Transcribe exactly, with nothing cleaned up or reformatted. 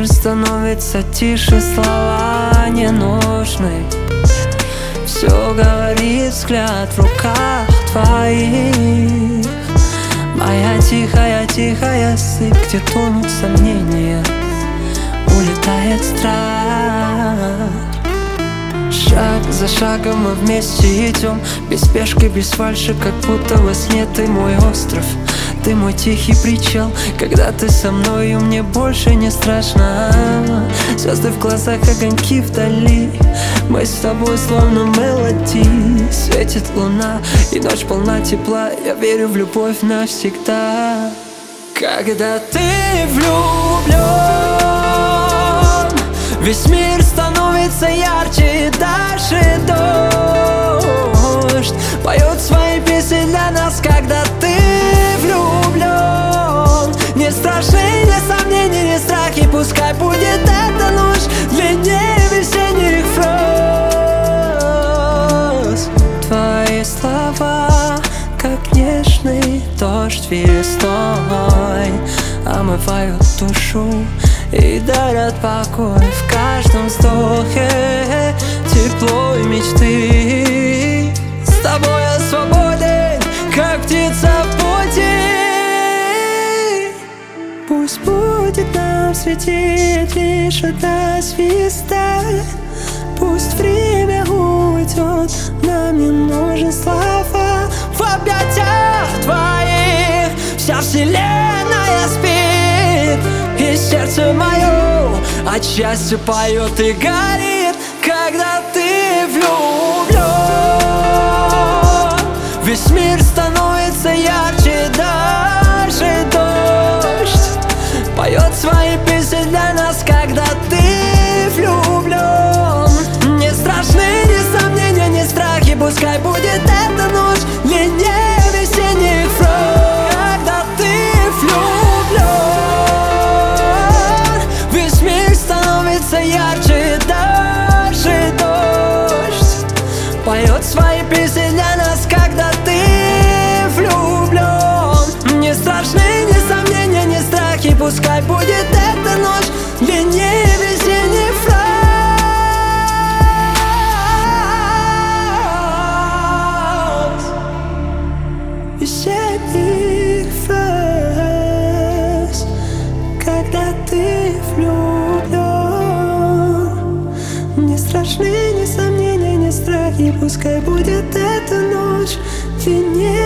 мир становится тише, слова не нужны. Все говорит взгляд в руках твоих. Моя тихая, тихая сыпь, где тонут сомнения, улетает страх. Шаг за шагом мы вместе идем, без спешки, без фальши, как будто во сне. Ты мой остров, ты мой тихий причал. Когда ты со мною, мне больше не страшно. Звезды в глазах, огоньки вдали. Мы с тобой словно мелодии. Светит луна, и ночь полна тепла. Я верю в любовь навсегда. Когда ты влюблен, весь мир становится ярче, и дальше дождь поет свои песни для нас. Когда ты влюблен, не страшны ни сомнения, ни страхи. Пускай будет эта ночь длиннее весенних фраз. Твои слова, как нежный дождь весной, омывают душу и дарят покой в каждом вздохе, тепло и мечты. С тобой я свободен, как птица в пути. Пусть будет нам светить лишь одна звезда. Пусть время уйдет, нам не нужны слова. В объятиях твоих вся вселенная спит, и сердце мое от счастья поет и горит. Когда ты влюблен, весь мир становится ярче, даже дождь поет свои песни для нас. Когда ты влюблен, не страшны ни сомнения, ни страхи. Пускай будет эта ночь длиннее весенних фраз. Когда ты влюблен, весь мир становится ярче, даже дождь поет свои песни для нас. Когда ты влюблен, не страшны ни сомнения, ни страхи. Пускай будет эта ночь длиннее весенних фраз. Весенних фраз. Когда ты влюблен, не страшны ни сомнения, ни страхи. Пускай будет эта ночь длиннее